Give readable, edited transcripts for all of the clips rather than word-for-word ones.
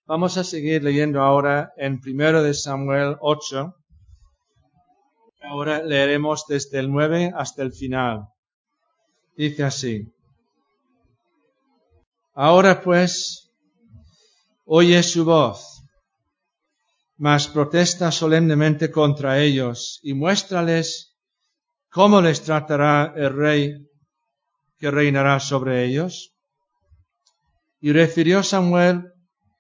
Vamos a seguir leyendo ahora en 1 de Samuel 8. Ahora leeremos desde el 9 hasta el final. Dice así: Ahora pues, oye su voz, mas protesta solemnemente contra ellos y muéstrales cómo les tratará el rey que reinará sobre ellos. Y refirió Samuel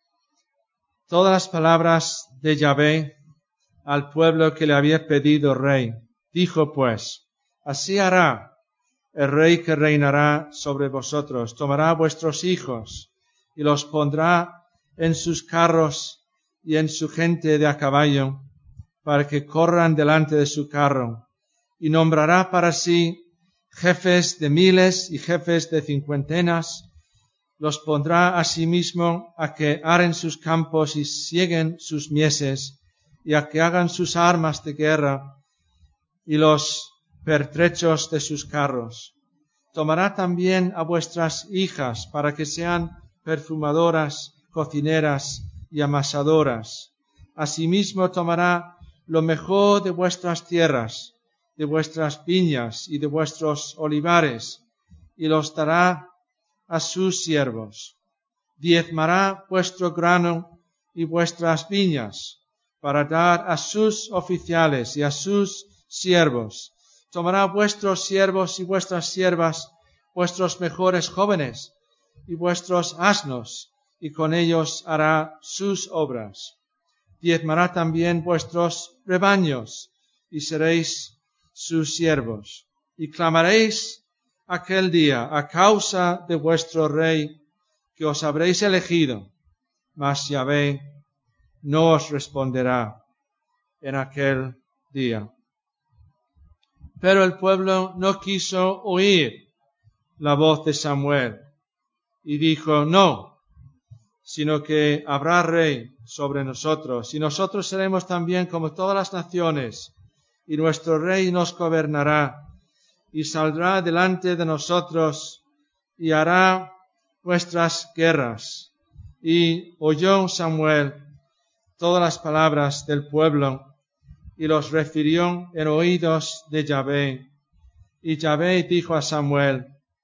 todas las palabras de Yahvé al pueblo que le había pedido rey. Dijo pues: Así hará el rey que reinará sobre vosotros. Tomará vuestros hijos y los pondrá en sus carros y en su gente de a caballo, para que corran delante de su carro, y nombrará para sí jefes de miles y jefes de cincuentenas. Los pondrá asimismo a que aren sus campos y sieguen sus mieses, y a que hagan sus armas de guerra y los pertrechos de sus carros. Tomará también a vuestras hijas para que sean perfumadoras, cocineras y amasadoras. Asimismo tomará lo mejor de vuestras tierras, de vuestras viñas y de vuestros olivares, y los dará a sus siervos. Diezmará vuestro grano y vuestras viñas, para dar a sus oficiales y a sus siervos. Tomará vuestros siervos y vuestras siervas, vuestros mejores jóvenes y vuestros asnos, y con ellos hará sus obras. Diezmará también vuestros rebaños, y seréis sus siervos. Y clamaréis aquel día a causa de vuestro rey que os habréis elegido, mas Yahvé no os responderá en aquel día. Pero el pueblo no quiso oír la voz de Samuel y dijo: No, sino que habrá rey sobre nosotros, y nosotros seremos también como todas las naciones, y nuestro rey nos gobernará, y saldrá delante de nosotros, y hará nuestras guerras. Y oyó Samuel todas las palabras del pueblo, y los refirió en oídos de Yahvé. Y Yahvé dijo a Samuel: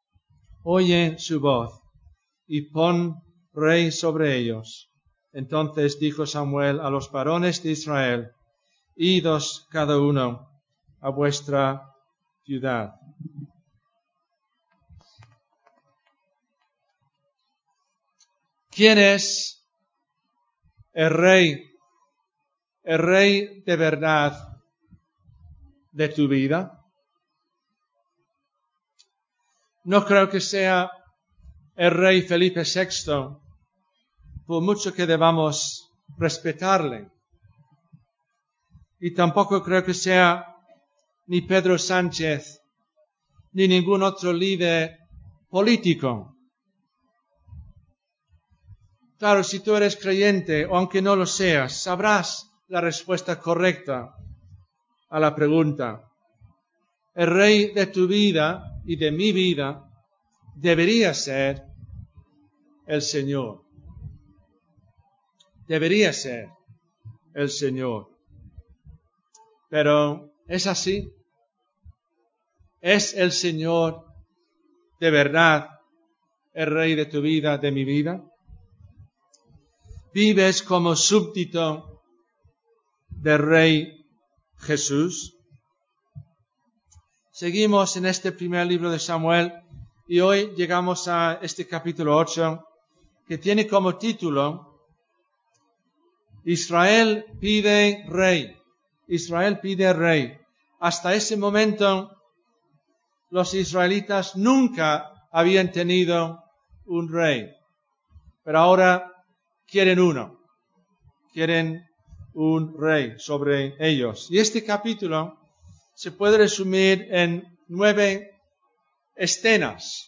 Oye su voz, y pon rey sobre ellos. Entonces dijo Samuel a los varones de Israel: Idos cada uno a vuestra ciudad. ¿Quién es el rey de verdad de tu vida? No creo que sea el rey Felipe VI, por mucho que debamos respetarle. Y tampoco creo que sea ni Pedro Sánchez, ni ningún otro líder político. Claro, si tú eres creyente, o aunque no lo seas, sabrás la respuesta correcta a la pregunta. El rey de tu vida y de mi vida debería ser el Señor. Debería ser el Señor. Pero ¿es así? ¿Es el Señor de verdad el rey de tu vida, de mi vida? ¿Vives como súbdito del rey Jesús? Seguimos en este primer libro de Samuel y hoy llegamos a este capítulo 8 que tiene como título Israel pide rey. Israel pide rey. Hasta ese momento los israelitas nunca habían tenido un rey, pero ahora quieren uno. Quieren un rey sobre ellos. Y este capítulo se puede resumir en 9 escenas.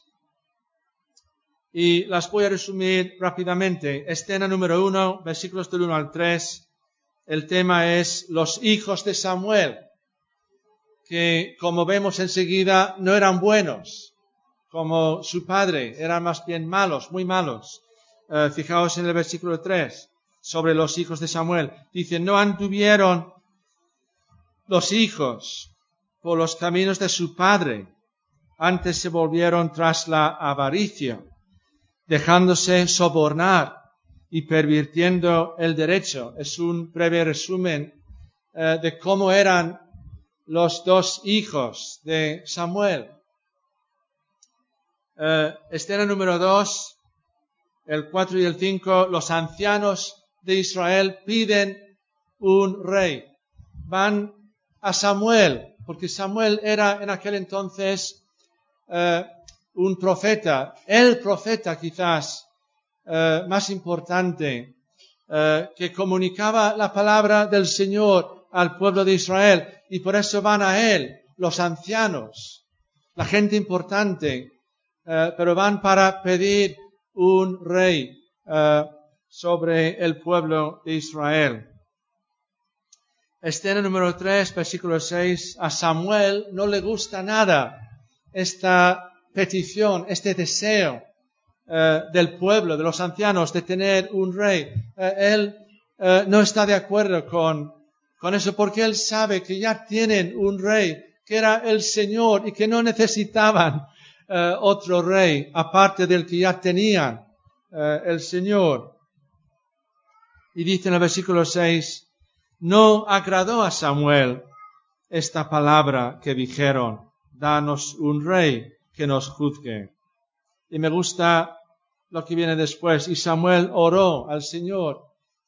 Y las voy a resumir rápidamente. Escena número 1, versículos del 1 al 3. El tema es los hijos de Samuel, que como vemos enseguida no eran buenos, como su padre, eran más bien malos, muy malos. Fijaos en el versículo 3. sobre los hijos de Samuel. Dice, no anduvieron los hijos por los caminos de su padre, antes se volvieron tras la avaricia, dejándose sobornar y pervirtiendo el derecho. Es un breve resumen de cómo eran los dos hijos de Samuel. Escena número 2, el 4 y el 5, los ancianos de Israel piden un rey. Van a Samuel, porque Samuel era en aquel entonces un profeta, el profeta quizás más importante, que comunicaba la palabra del Señor al pueblo de Israel, y por eso van a él, los ancianos, la gente importante, pero van para pedir un rey sobre el pueblo de Israel. Escena número 3, versículo 6, a Samuel no le gusta nada esta petición, este deseo del pueblo, de los ancianos, de tener un rey. Él no está de acuerdo con eso, porque él sabe que ya tienen un rey, que era el Señor, y que no necesitaban otro rey, aparte del que ya tenían el Señor. Y dice en el versículo 6, no agradó a Samuel esta palabra que dijeron, danos un rey que nos juzgue. Y me gusta lo que viene después. Y Samuel oró al Señor.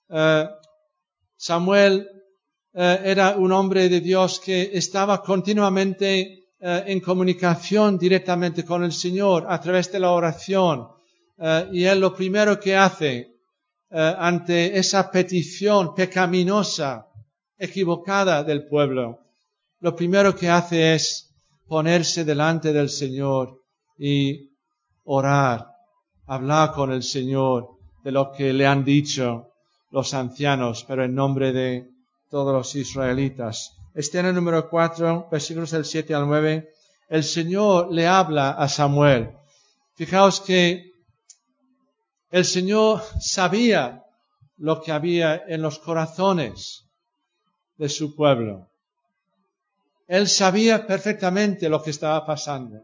Samuel era un hombre de Dios que estaba continuamente en comunicación directamente con el Señor a través de la oración. Y él lo primero que hace ante esa petición pecaminosa, equivocada del pueblo, lo primero que hace es ponerse delante del Señor y orar, hablar con el Señor de lo que le han dicho los ancianos, pero en nombre de todos los israelitas. Escena número 4, versículos del 7 al 9. El Señor le habla a Samuel. Fijaos que el Señor sabía lo que había en los corazones de su pueblo. Él sabía perfectamente lo que estaba pasando.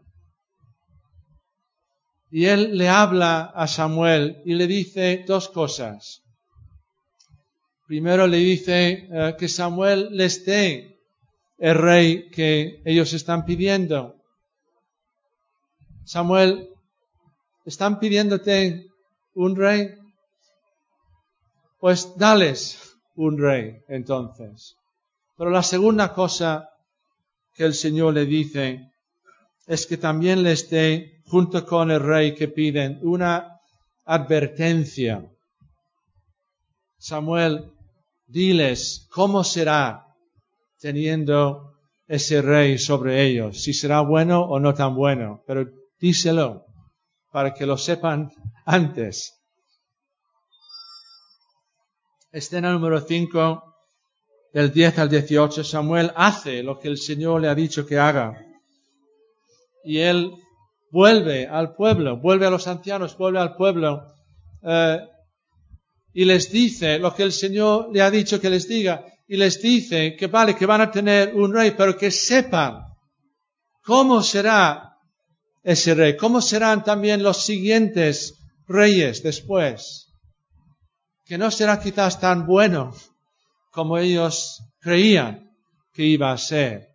Y él le habla a Samuel y le dice dos cosas. Primero le dice que Samuel les dé el rey que ellos están pidiendo. Samuel, ¿están pidiéndote un rey? Pues dales un rey entonces. Pero la segunda cosa que el Señor le dice es que también les dé, junto con el rey que piden, una advertencia. Samuel, diles cómo será teniendo ese rey sobre ellos, si será bueno o no tan bueno, pero díselo para que lo sepan antes. Escena número 5, del 10 al 18, Samuel hace lo que el Señor le ha dicho que haga. Y él vuelve al pueblo, vuelve a los ancianos, vuelve al pueblo, y les dice lo que el Señor le ha dicho que les diga. Y les dice que vale, que van a tener un rey, pero que sepan cómo será ese rey, cómo serán también los siguientes reyes después. Que no será quizás tan bueno como ellos creían que iba a ser.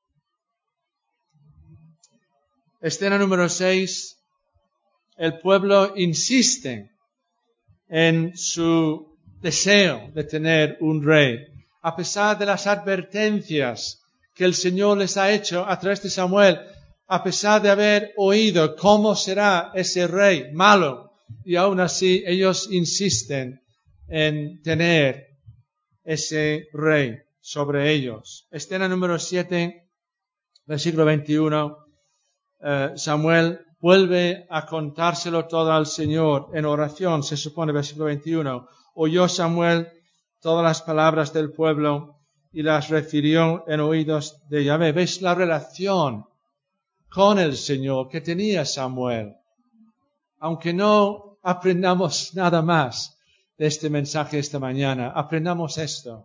Escena número 6. El pueblo insiste en su deseo de tener un rey, a pesar de las advertencias que el Señor les ha hecho a través de Samuel, a pesar de haber oído cómo será ese rey malo, y aún así ellos insisten en tener ese rey sobre ellos. Escena número 7, versículo 21. Samuel vuelve a contárselo todo al Señor en oración, se supone, versículo 21. Oyó Samuel todas las palabras del pueblo y las refirió en oídos de Yahvé. ¿Veis la relación con el Señor que tenía Samuel? Aunque no aprendamos nada más de este mensaje esta mañana. Aprendamos esto.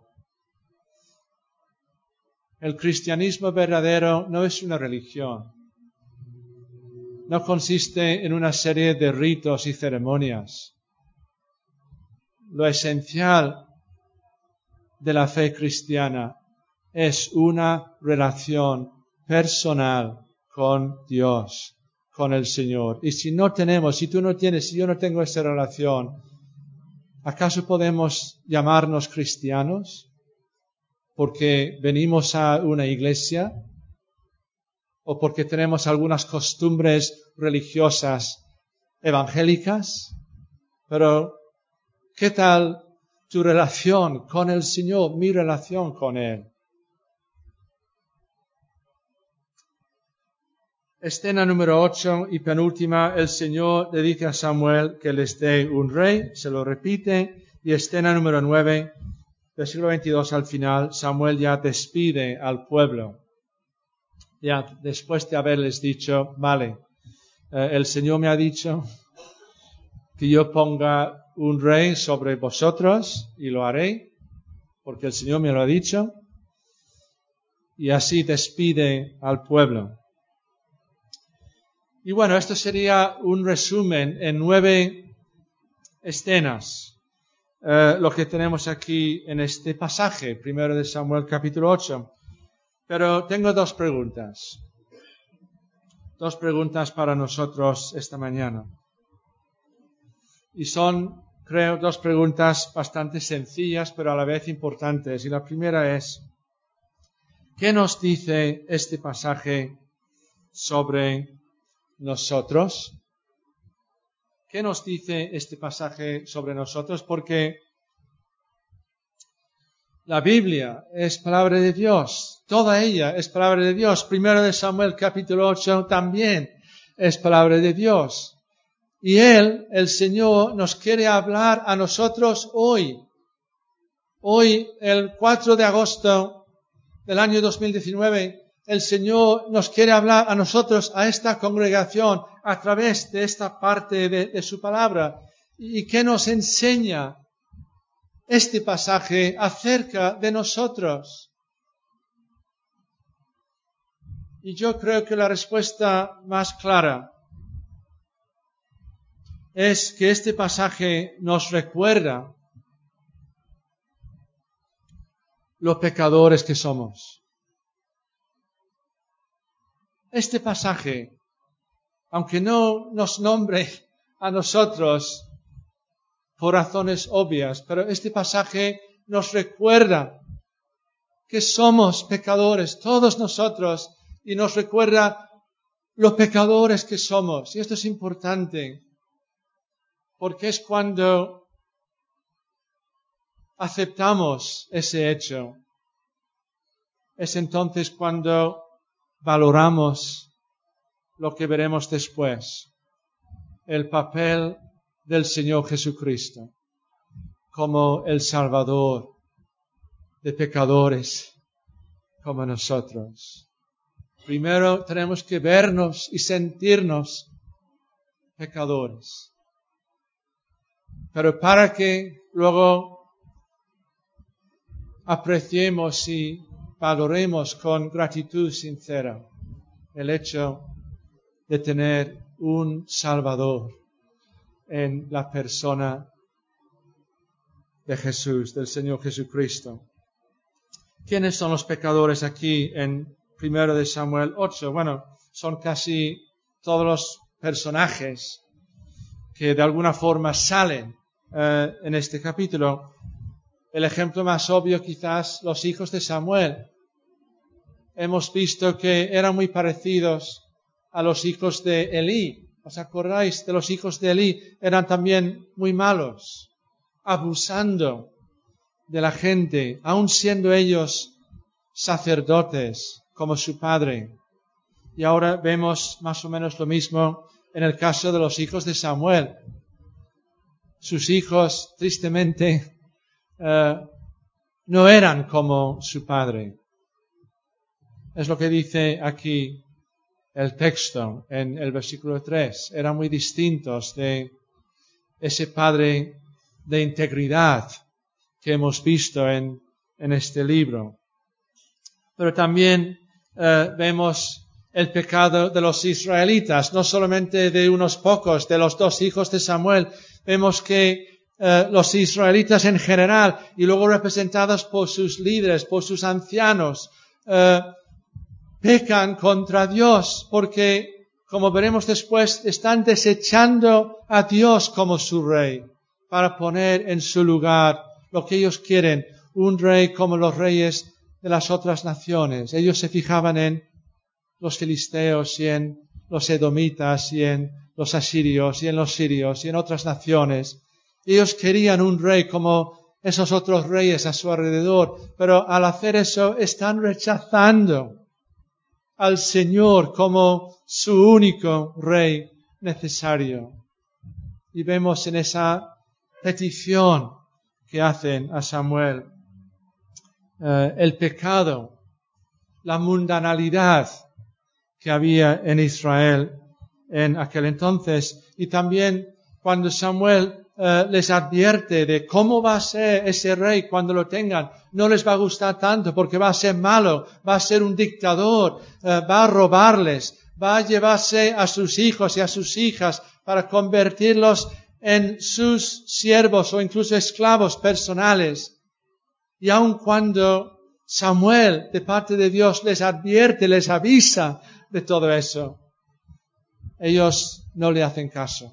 El cristianismo verdadero no es una religión. No consiste en una serie de ritos y ceremonias. Lo esencial de la fe cristiana es una relación personal con Dios, con el Señor. Y si no tenemos, si tú no tienes, si yo no tengo esa relación, ¿acaso podemos llamarnos cristianos porque venimos a una iglesia o porque tenemos algunas costumbres religiosas evangélicas? Pero, ¿qué tal tu relación con el Señor, mi relación con Él? Escena número 8 y penúltima, el Señor le dice a Samuel que les dé un rey, se lo repite, y escena número 9, versículo 22 al final, Samuel ya despide al pueblo. Ya después de haberles dicho, vale, el Señor me ha dicho que yo ponga un rey sobre vosotros, y lo haré, porque el Señor me lo ha dicho, y así despide al pueblo. Y bueno, esto sería un resumen en 9 escenas, lo que tenemos aquí en este pasaje, primero de Samuel capítulo 8. Pero tengo dos preguntas para nosotros esta mañana. Y son, creo, dos preguntas bastante sencillas, pero a la vez importantes. Y la primera es, ¿qué nos dice este pasaje sobre nosotros? ¿Qué nos dice este pasaje sobre nosotros? Porque la Biblia es palabra de Dios, toda ella es palabra de Dios. Primero de Samuel capítulo 8 también es palabra de Dios. Y Él, el Señor, nos quiere hablar a nosotros hoy. Hoy, el 4 de agosto del año 2019, el Señor nos quiere hablar a nosotros, a esta congregación, a través de esta parte de su palabra. ¿Y qué nos enseña este pasaje acerca de nosotros? Y yo creo que la respuesta más clara es que este pasaje nos recuerda los pecadores que somos. Este pasaje, aunque no nos nombre a nosotros por razones obvias, pero este pasaje nos recuerda que somos pecadores, todos nosotros, y nos recuerda los pecadores que somos. Y esto es importante, porque es cuando aceptamos ese hecho, es entonces cuando valoramos lo que veremos después, el papel del Señor Jesucristo como el Salvador de pecadores como nosotros. Primero tenemos que vernos y sentirnos pecadores, pero para que luego apreciemos y valoremos con gratitud sincera el hecho de tener un Salvador en la persona de Jesús, del Señor Jesucristo. ¿Quiénes son los pecadores aquí en 1 de Samuel 8? Bueno, son casi todos los personajes que de alguna forma salen en este capítulo. El ejemplo más obvio quizás los hijos de Samuel. Hemos visto que eran muy parecidos a los hijos de Elí. ¿Os acordáis de los hijos de Elí? Eran también muy malos, abusando de la gente, aun siendo ellos sacerdotes como su padre. Y ahora vemos más o menos lo mismo en el caso de los hijos de Samuel. Sus hijos, tristemente, no eran como su padre. Es lo que dice aquí el texto en el versículo 3. Eran muy distintos de ese padre de integridad que hemos visto en este libro. Pero también vemos el pecado de los israelitas, no solamente de unos pocos, de los 2 hijos de Samuel. Vemos que los israelitas en general, y luego representados por sus líderes, por sus ancianos, pecan contra Dios, porque, como veremos después, están desechando a Dios como su rey, para poner en su lugar lo que ellos quieren, un rey como los reyes de las otras naciones. Ellos se fijaban en los filisteos y en los edomitas y en los asirios y en los sirios y en otras naciones. Ellos querían un rey como esos otros reyes a su alrededor, pero al hacer eso están rechazando al Señor como su único rey necesario. Y vemos en esa petición que hacen a Samuel el pecado, la mundanalidad que había en Israel en aquel entonces. Y también cuando Samuel les advierte de cómo va a ser ese rey cuando lo tengan, no les va a gustar tanto porque va a ser malo, va a ser un dictador, va a robarles, va a llevarse a sus hijos y a sus hijas para convertirlos en sus siervos o incluso esclavos personales. Y aun cuando Samuel, de parte de Dios, les advierte, les avisa de todo eso, ellos no le hacen caso.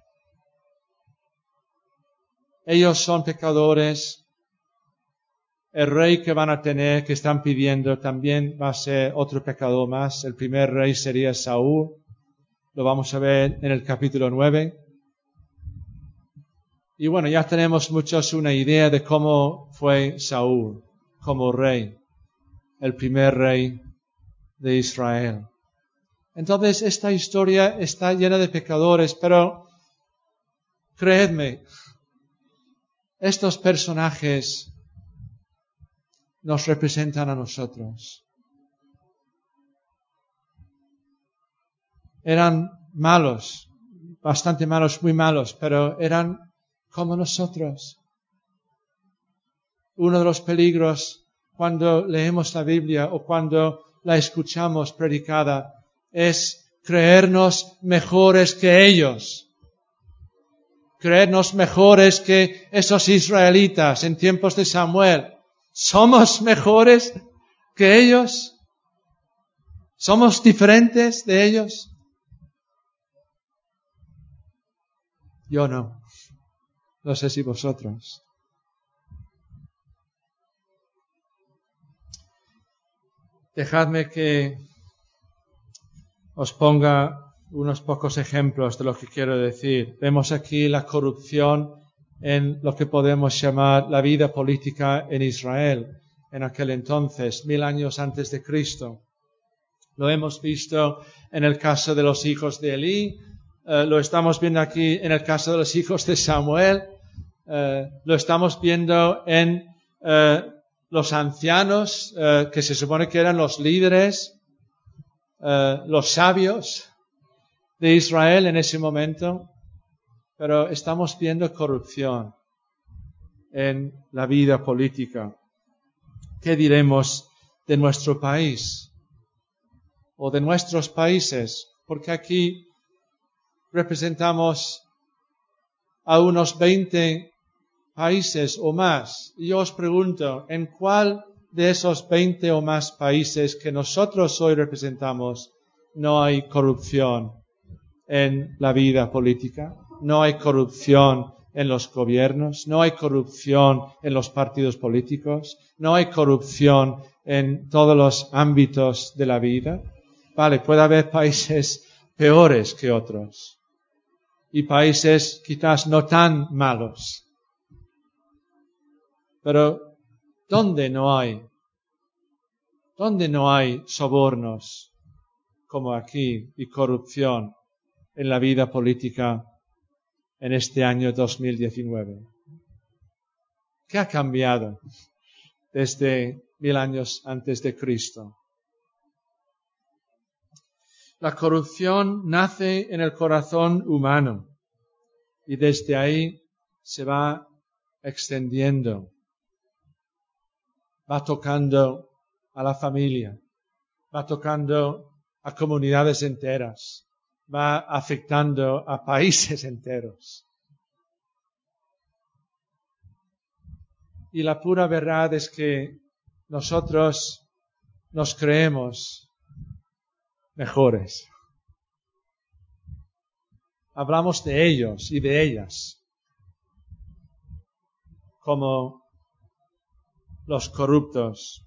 Ellos son pecadores. El rey que van a tener, que están pidiendo, también va a ser otro pecador más. El primer rey sería Saúl. Lo vamos a ver en el capítulo 9. Y bueno, ya tenemos muchos una idea de cómo fue Saúl como rey, el primer rey de Israel. Entonces, esta historia está llena de pecadores, pero creedme, estos personajes nos representan a nosotros. Eran malos, bastante malos, muy malos, pero eran como nosotros. Uno de los peligros cuando leemos la Biblia o cuando la escuchamos predicada es creernos mejores que ellos. Creernos mejores que esos israelitas en tiempos de Samuel. ¿Somos mejores que ellos? ¿Somos diferentes de ellos? Yo no. No sé si vosotros. Dejadme que os ponga unos pocos ejemplos de lo que quiero decir. Vemos aquí la corrupción en lo que podemos llamar la vida política en Israel en aquel entonces, 1000 años antes de Cristo. Lo hemos visto en el caso de los hijos de Elí, lo estamos viendo aquí en el caso de los hijos de Samuel, lo estamos viendo en los ancianos, que se supone que eran los líderes, los sabios de Israel en ese momento, pero estamos viendo corrupción en la vida política. ¿Qué diremos de nuestro país o de nuestros países? Porque aquí representamos a unos 20 países o más. Y yo os pregunto, ¿en cuál de esos 20 o más países que nosotros hoy representamos no hay corrupción en la vida política? ¿No hay corrupción en los gobiernos? ¿No hay corrupción en los partidos políticos? ¿No hay corrupción en todos los ámbitos de la vida? Vale, puede haber países peores que otros y países quizás no tan malos. Pero ¿dónde no hay? ¿Dónde no hay sobornos como aquí y corrupción en la vida política en este año 2019? ¿Qué ha cambiado desde 1000 años antes de Cristo? La corrupción nace en el corazón humano y desde ahí se va extendiendo, va tocando a la familia, va tocando a comunidades enteras, va afectando a países enteros. Y la pura verdad es que nosotros nos creemos mejores. Hablamos de ellos y de ellas como los corruptos.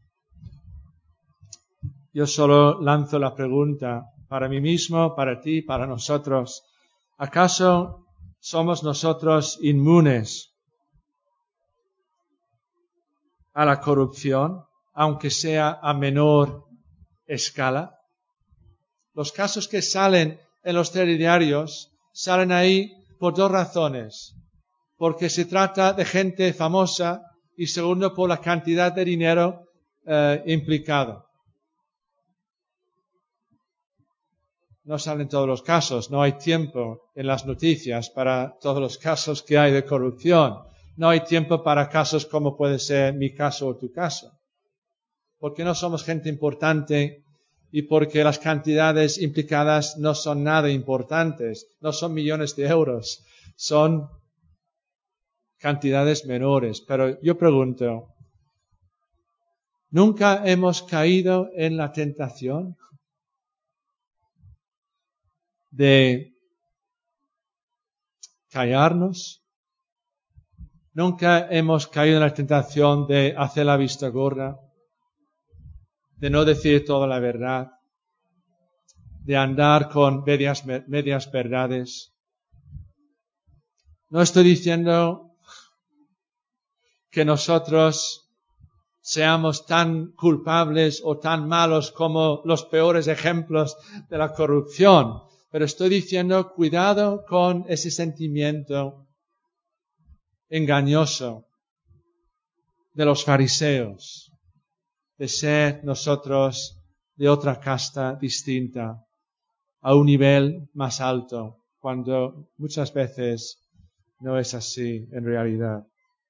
Yo solo lanzo la pregunta para mí mismo, para ti, para nosotros. ¿Acaso somos nosotros inmunes a la corrupción, aunque sea a menor escala? Los casos que salen en los telediarios salen ahí por dos razones. Porque se trata de gente famosa y segundo por la cantidad de dinero implicado. No salen todos los casos, no hay tiempo en las noticias para todos los casos que hay de corrupción. No hay tiempo para casos como puede ser mi caso o tu caso. Porque no somos gente importante y porque las cantidades implicadas no son nada importantes, no son millones de euros, son cantidades menores. Pero yo pregunto, ¿nunca hemos caído en la tentación de callarnos? ¿Nunca hemos caído en la tentación de hacer la vista gorda, de no decir toda la verdad, de andar con medias verdades? No estoy diciendo que nosotros seamos tan culpables o tan malos como los peores ejemplos de la corrupción, pero estoy diciendo cuidado con ese sentimiento engañoso de los fariseos, de ser nosotros de otra casta distinta, a un nivel más alto, cuando muchas veces no es así en realidad.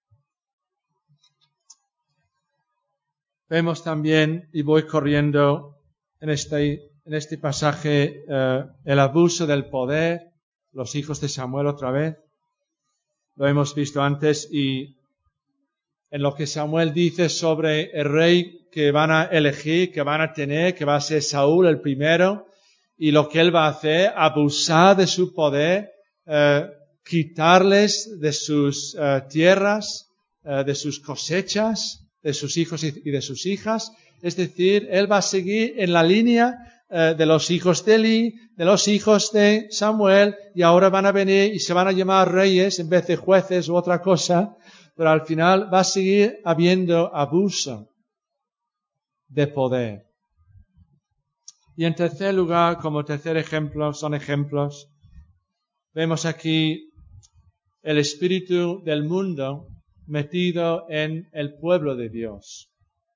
Vemos también, y voy corriendo en este pasaje, el abuso del poder, los hijos de Samuel otra vez. Lo hemos visto antes y en lo que Samuel dice sobre el rey que van a elegir, que van a tener, que va a ser Saúl el primero, y lo que él va a hacer, abusar de su poder, quitarles de sus tierras, de sus cosechas, de sus hijos y de sus hijas. Es decir, él va a seguir en la línea de los hijos de Eli, de los hijos de Samuel, y ahora van a venir y se van a llamar reyes en vez de jueces u otra cosa, pero al final va a seguir habiendo abuso de poder. Y en tercer lugar, como tercer ejemplo, son ejemplos, vemos aquí el espíritu del mundo metido en el pueblo de Dios.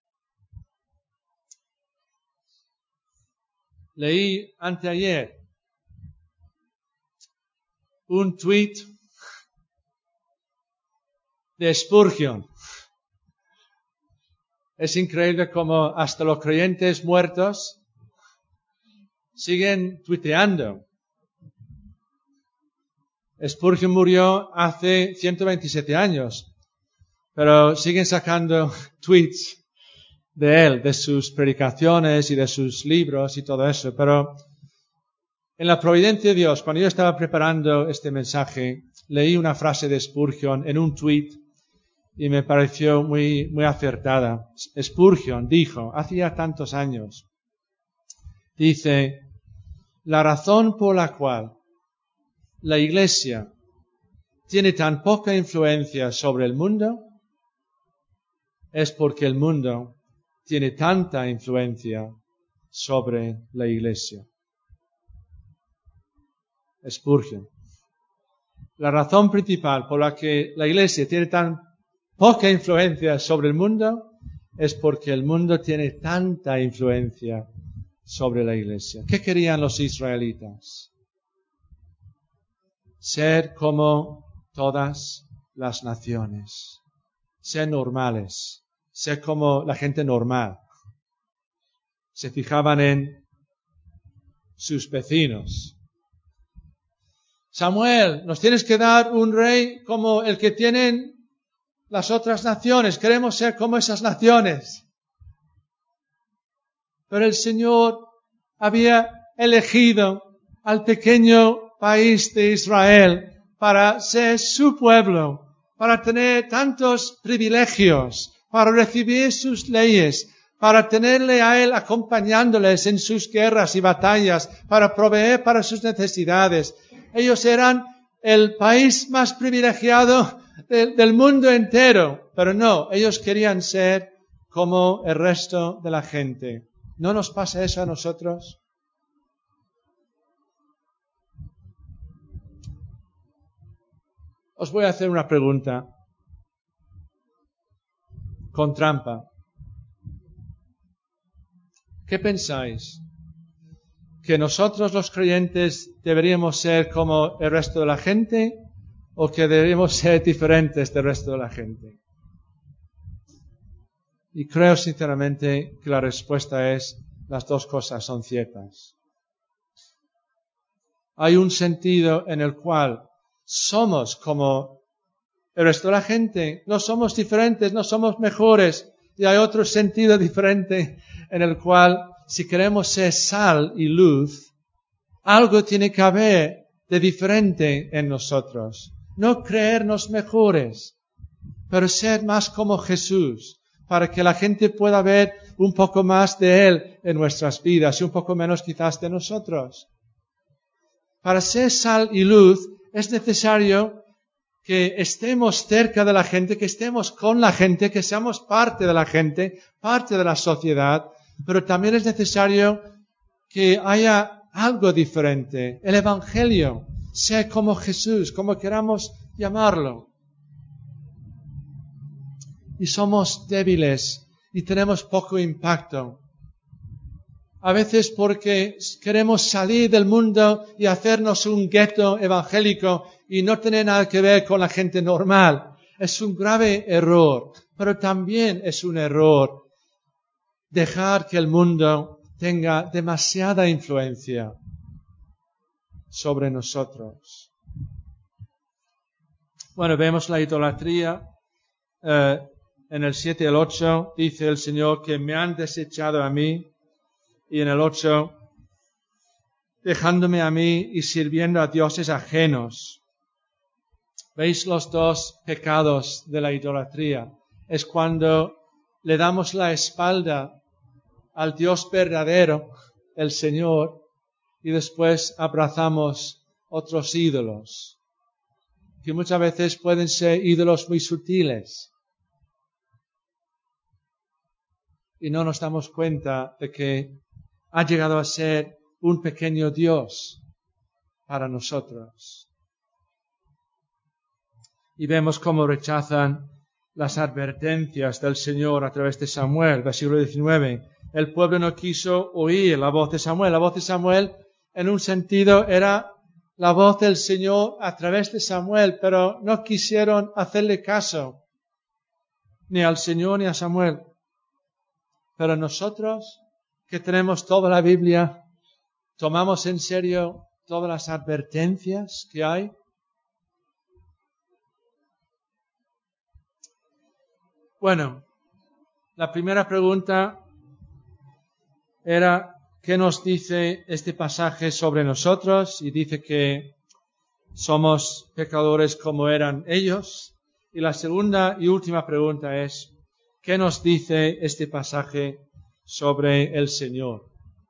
Leí anteayer un tuit de Spurgeon. Es increíble cómo hasta los creyentes muertos siguen tuiteando. Spurgeon murió hace 127 años, pero siguen sacando tweets de él, de sus predicaciones y de sus libros y todo eso. Pero en la providencia de Dios, cuando yo estaba preparando este mensaje, leí una frase de Spurgeon en un tweet y me pareció muy acertada. Spurgeon dijo, hacía tantos años, dice, la razón por la cual la Iglesia tiene tan poca influencia sobre el mundo es porque el mundo tiene tanta influencia sobre la Iglesia. Spurgeon. La razón principal por la que la Iglesia tiene tan poca influencia sobre el mundo es porque el mundo tiene tanta influencia sobre la Iglesia. ¿Qué querían los israelitas? Ser como todas las naciones. ser normales, ser como la gente normal. Se fijaban en sus vecinos. Samuel, nos tienes que dar un rey como el que tienen las otras naciones. Queremos ser como esas naciones. Pero el Señor había elegido al pequeño país de Israel para ser su pueblo, para tener tantos privilegios, para recibir sus leyes, para tenerle a Él acompañándoles en sus guerras y batallas, para proveer para sus necesidades. Ellos eran el país más privilegiado del mundo entero, pero no, ellos querían ser como el resto de la gente. ¿No nos pasa eso a nosotros? Os voy a hacer una pregunta con trampa. ¿Qué pensáis? ¿Que nosotros los creyentes deberíamos ser como el resto de la gente o que deberíamos ser diferentes del resto de la gente? Y creo sinceramente que la respuesta es las dos cosas son ciertas. Hay un sentido en el cual somos como el resto de la gente, no somos diferentes, no somos mejores. Y hay otro sentido diferente en el cual si queremos ser sal y luz, algo tiene que haber de diferente en nosotros. No creernos mejores, pero ser más como Jesús, para que la gente pueda ver un poco más de Él en nuestras vidas y un poco menos quizás de nosotros. Para ser sal y luz es necesario que estemos cerca de la gente, que estemos con la gente, que seamos parte de la gente, parte de la sociedad, pero también es necesario que haya algo diferente. El Evangelio sea como Jesús, como queramos llamarlo. Y somos débiles y tenemos poco impacto. A veces porque queremos salir del mundo y hacernos un gueto evangélico y no tener nada que ver con la gente normal. Es un grave error, pero también es un error dejar que el mundo tenga demasiada influencia sobre nosotros. Bueno, vemos la idolatría. En el 7 y el 8 dice el Señor que me han desechado a mí. Y en el 8, dejándome a mí y sirviendo a dioses ajenos. ¿Veis los dos pecados de la idolatría? Es cuando le damos la espalda al Dios verdadero, el Señor, y después abrazamos otros ídolos, que muchas veces pueden ser ídolos muy sutiles. Y no nos damos cuenta de que ha llegado a ser un pequeño Dios para nosotros. Y vemos cómo rechazan las advertencias del Señor a través de Samuel, versículo 19. El pueblo no quiso oír la voz de Samuel. La voz de Samuel, en un sentido, era la voz del Señor a través de Samuel, pero no quisieron hacerle caso, ni al Señor ni a Samuel. Pero nosotros, que tenemos toda la Biblia, ¿tomamos en serio todas las advertencias que hay? Bueno, la primera pregunta era, ¿qué nos dice este pasaje sobre nosotros? Y dice que somos pecadores como eran ellos. Y la segunda y última pregunta es, ¿qué nos dice este pasaje sobre el Señor?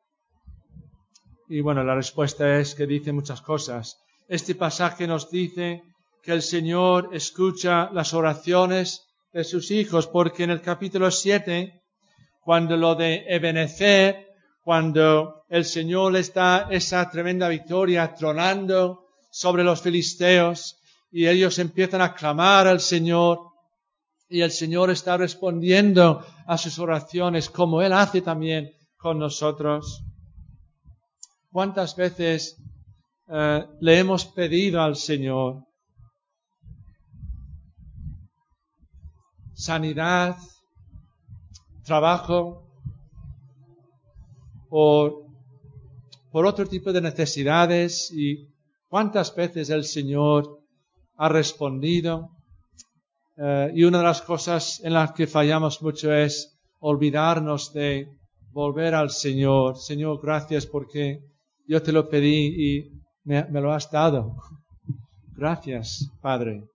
Y bueno, la respuesta es que dice muchas cosas. Este pasaje nos dice que el Señor escucha las oraciones de sus hijos, porque en el capítulo 7, cuando lo de Ebenezer, cuando el Señor les da esa tremenda victoria tronando sobre los filisteos, y ellos empiezan a clamar al Señor, y el Señor está respondiendo a sus oraciones, como Él hace también con nosotros. ¿Cuántas veces le hemos pedido al Señor, sanidad, trabajo, o por otro tipo de necesidades, y cuántas veces el Señor ha respondido. Y una de las cosas en las que fallamos mucho es olvidarnos de volver al Señor. Señor, gracias porque yo te lo pedí y me lo has dado. Gracias, Padre.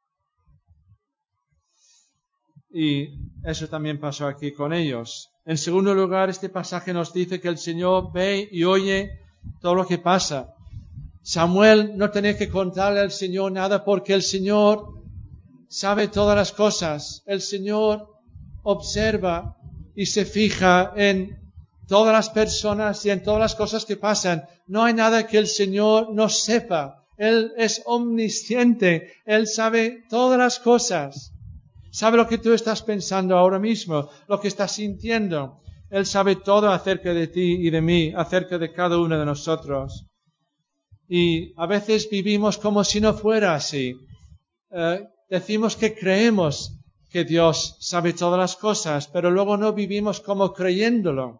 Y eso también pasó aquí con ellos. En segundo lugar, este pasaje nos dice que el Señor ve y oye todo lo que pasa. Samuel no tenía que contarle al Señor nada porque el Señor sabe todas las cosas. El Señor observa y se fija en todas las personas y en todas las cosas que pasan. No hay nada que el Señor no sepa. Él es omnisciente. Él sabe todas las cosas. Sabe lo que tú estás pensando ahora mismo, lo que estás sintiendo. Él sabe todo acerca de ti y de mí, acerca de cada uno de nosotros. Y a veces vivimos como si no fuera así. Decimos que creemos que Dios sabe todas las cosas, pero luego no vivimos como creyéndolo.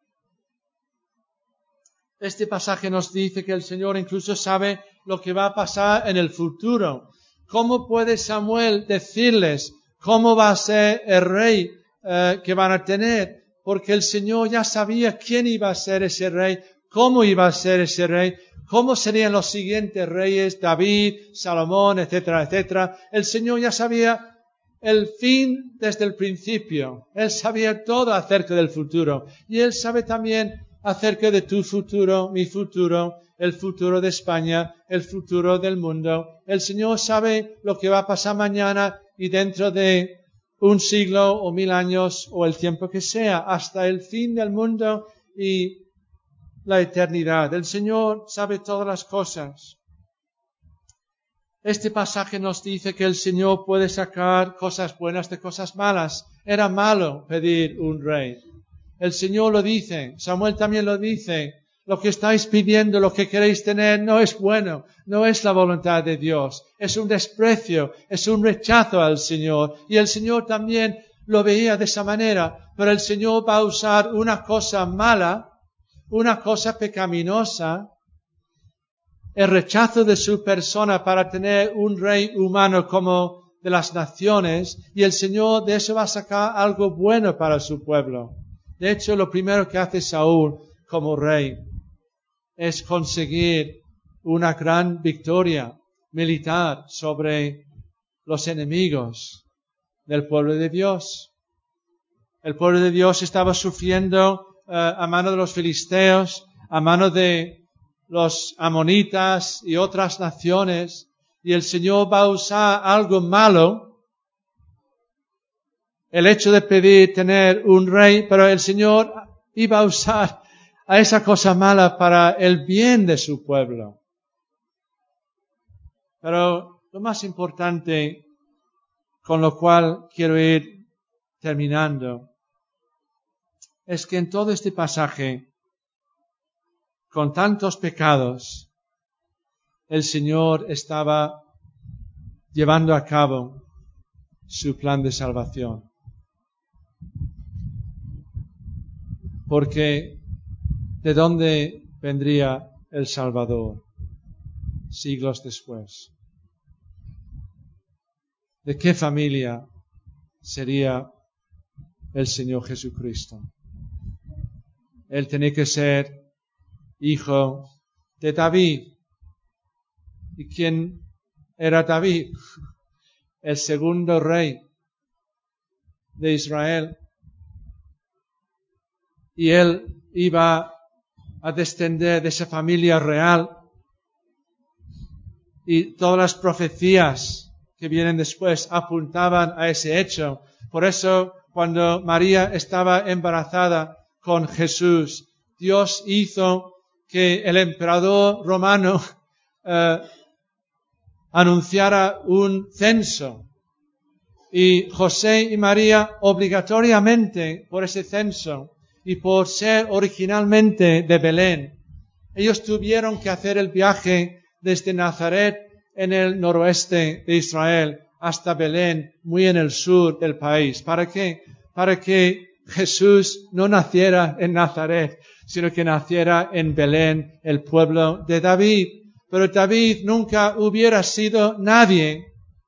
Este pasaje nos dice que el Señor incluso sabe lo que va a pasar en el futuro. ¿Cómo puede Samuel decirles cómo va a ser el rey que van a tener? Porque el Señor ya sabía quién iba a ser ese rey, cómo iba a ser ese rey, cómo serían los siguientes reyes, David, Salomón, etcétera, etcétera. El Señor ya sabía el fin desde el principio. Él sabía todo acerca del futuro. Y Él sabe también acerca de tu futuro, mi futuro, el futuro de España, el futuro del mundo. El Señor sabe lo que va a pasar mañana y dentro de un siglo o 1000 años o el tiempo que sea, hasta el fin del mundo y la eternidad. El Señor sabe todas las cosas. Este pasaje nos dice que el Señor puede sacar cosas buenas de cosas malas. Era malo pedir un rey. El Señor lo dice, Samuel también lo dice. Lo que estáis pidiendo, lo que queréis tener, no es bueno, no es la voluntad de Dios. Es un desprecio, es un rechazo al Señor. Y el Señor también lo veía de esa manera. Pero el Señor va a usar una cosa mala, una cosa pecaminosa, el rechazo de su persona para tener un rey humano como de las naciones, y el Señor de eso va a sacar algo bueno para su pueblo. De hecho, lo primero que hace Saúl como rey es conseguir una gran victoria militar sobre los enemigos del pueblo de Dios. El pueblo de Dios estaba sufriendo a mano de los filisteos, a mano de los amonitas y otras naciones, y el Señor va a usar algo malo, el hecho de pedir tener un rey, pero el Señor iba a usar a esa cosa mala para el bien de su pueblo. Pero lo más importante, con lo cual quiero ir terminando, es que en todo este pasaje, con tantos pecados, el Señor estaba llevando a cabo su plan de salvación. Porque ¿de dónde vendría el Salvador siglos después? ¿De qué familia sería el Señor Jesucristo? Él tenía que ser hijo de David. ¿Y quién era David? El segundo rey de Israel. Y él iba a descender de esa familia real. Y todas las profecías que vienen después apuntaban a ese hecho. Por eso, cuando María estaba embarazada con Jesús, Dios hizo que el emperador romano anunciara un censo. Y José y María, obligatoriamente, por ese censo, y por ser originalmente de Belén, ellos tuvieron que hacer el viaje desde Nazaret en el noroeste de Israel hasta Belén, muy en el sur del país. ¿Para qué? Para que Jesús no naciera en Nazaret, sino que naciera en Belén, el pueblo de David. Pero David nunca hubiera sido nadie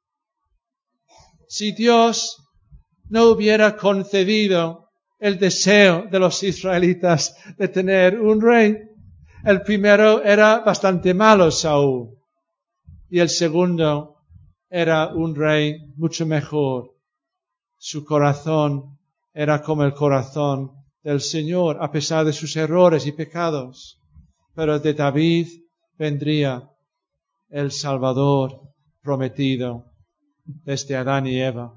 si Dios no hubiera concedido el deseo de los israelitas de tener un rey. El primero era bastante malo, Saúl, y el segundo era un rey mucho mejor. Su corazón era como el corazón del Señor, a pesar de sus errores y pecados. Pero de David vendría el Salvador prometido desde Adán y Eva.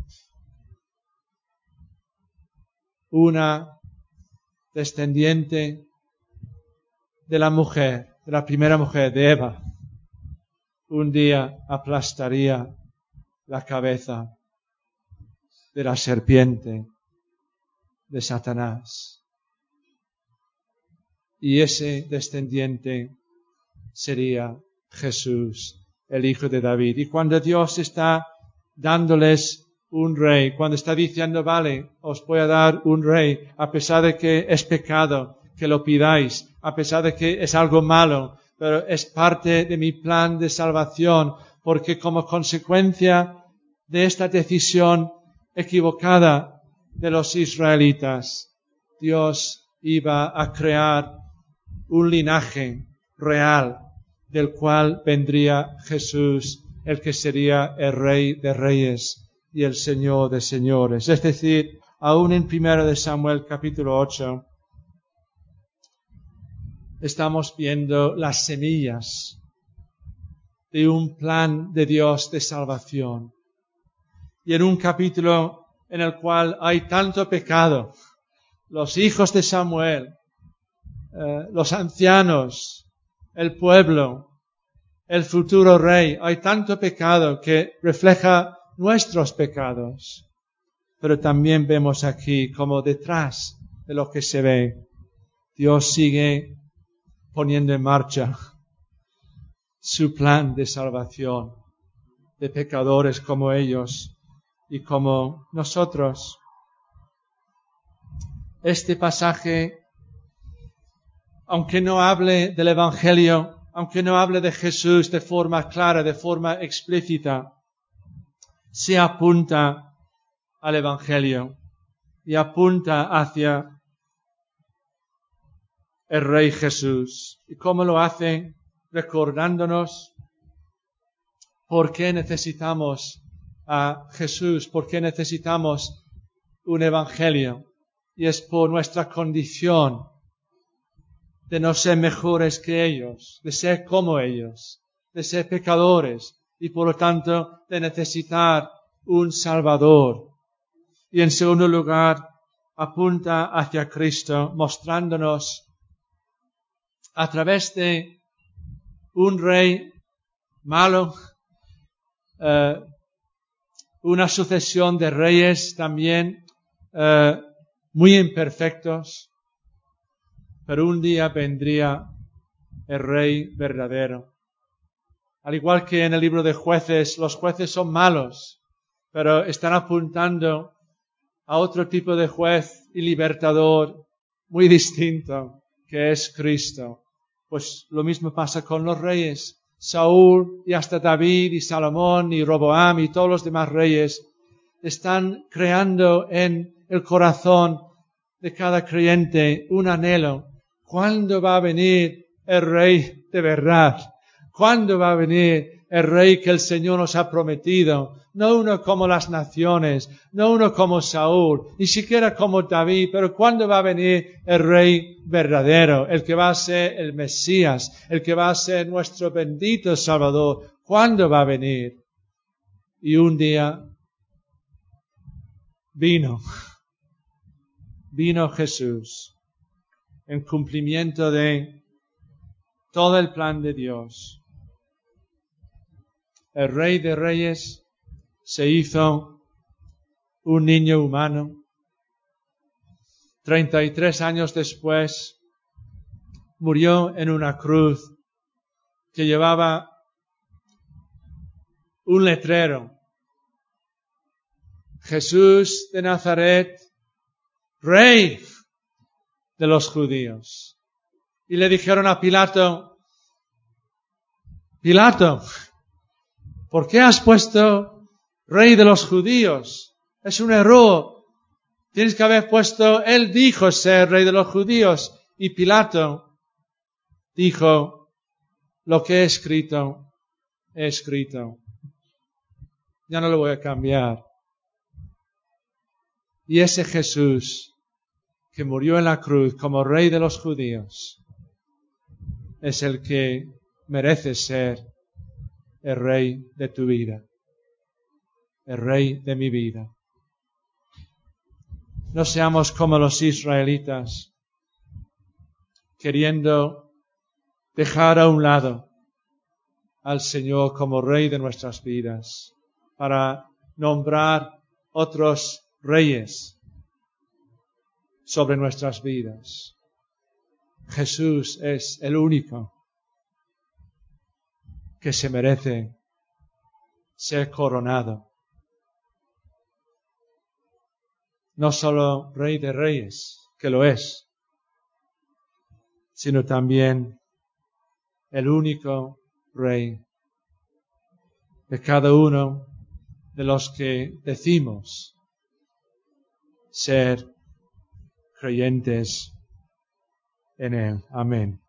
Una descendiente de la mujer, de la primera mujer, de Eva, un día aplastaría la cabeza de la serpiente de Satanás. Y ese descendiente sería Jesús, el Hijo de David. Y cuando Dios está dándoles un rey, cuando está diciendo, vale, os voy a dar un rey, a pesar de que es pecado que lo pidáis, a pesar de que es algo malo, pero es parte de mi plan de salvación, porque como consecuencia de esta decisión equivocada de los israelitas, Dios iba a crear un linaje real del cual vendría Jesús, el que sería el Rey de Reyes y el Señor de Señores. Es decir, aún en 1 Samuel capítulo 8, estamos viendo las semillas de un plan de Dios de salvación. Y en un capítulo en el cual hay tanto pecado, los hijos de Samuel, los ancianos, el pueblo, el futuro rey, hay tanto pecado que refleja nuestros pecados. Pero también vemos aquí como detrás de lo que se ve, Dios sigue poniendo en marcha su plan de salvación de pecadores como ellos y como nosotros. Este pasaje, aunque no hable del Evangelio, aunque no hable de Jesús de forma clara, de forma explícita, se apunta al Evangelio y apunta hacia el Rey Jesús. ¿Y cómo lo hace? Recordándonos por qué necesitamos a Jesús, por qué necesitamos un Evangelio. Y es por nuestra condición de no ser mejores que ellos, de ser como ellos, de ser pecadores y por lo tanto de necesitar un Salvador. Y en segundo lugar, apunta hacia Cristo, mostrándonos a través de un rey malo, una sucesión de reyes también muy imperfectos, pero un día vendría el rey verdadero. Al igual que en el libro de Jueces, los jueces son malos, pero están apuntando a otro tipo de juez y libertador muy distinto, que es Cristo. Pues lo mismo pasa con los reyes. Saúl y hasta David y Salomón y Roboam y todos los demás reyes están creando en el corazón de cada creyente un anhelo. ¿Cuándo va a venir el rey de verdad? ¿Cuándo va a venir el rey que el Señor nos ha prometido? No uno como las naciones, no uno como Saúl, ni siquiera como David, pero ¿cuándo va a venir el rey verdadero, el que va a ser el Mesías, el que va a ser nuestro bendito Salvador? ¿Cuándo va a venir? Y un día vino Jesús en cumplimiento de todo el plan de Dios. El Rey de Reyes se hizo un niño humano. 33 años después murió en una cruz que llevaba un letrero Jesús de Nazaret, Rey de los judíos. Y le dijeron a Pilato, Pilato, ¿por qué has puesto Rey de los judíos? Es un error. Tienes que haber puesto, él dijo ser Rey de los judíos. Y Pilato dijo, lo que he escrito, he escrito. Ya no lo voy a cambiar. Y ese Jesús que murió en la cruz como Rey de los judíos es el que merece ser el Rey de tu vida, el Rey de mi vida. No seamos como los israelitas, queriendo dejar a un lado al Señor como Rey de nuestras vidas, para nombrar otros reyes sobre nuestras vidas. Jesús es el único que se merece ser coronado. No solo Rey de Reyes, que lo es, sino también el único Rey de cada uno de los que decimos ser creyentes en Él. Amén.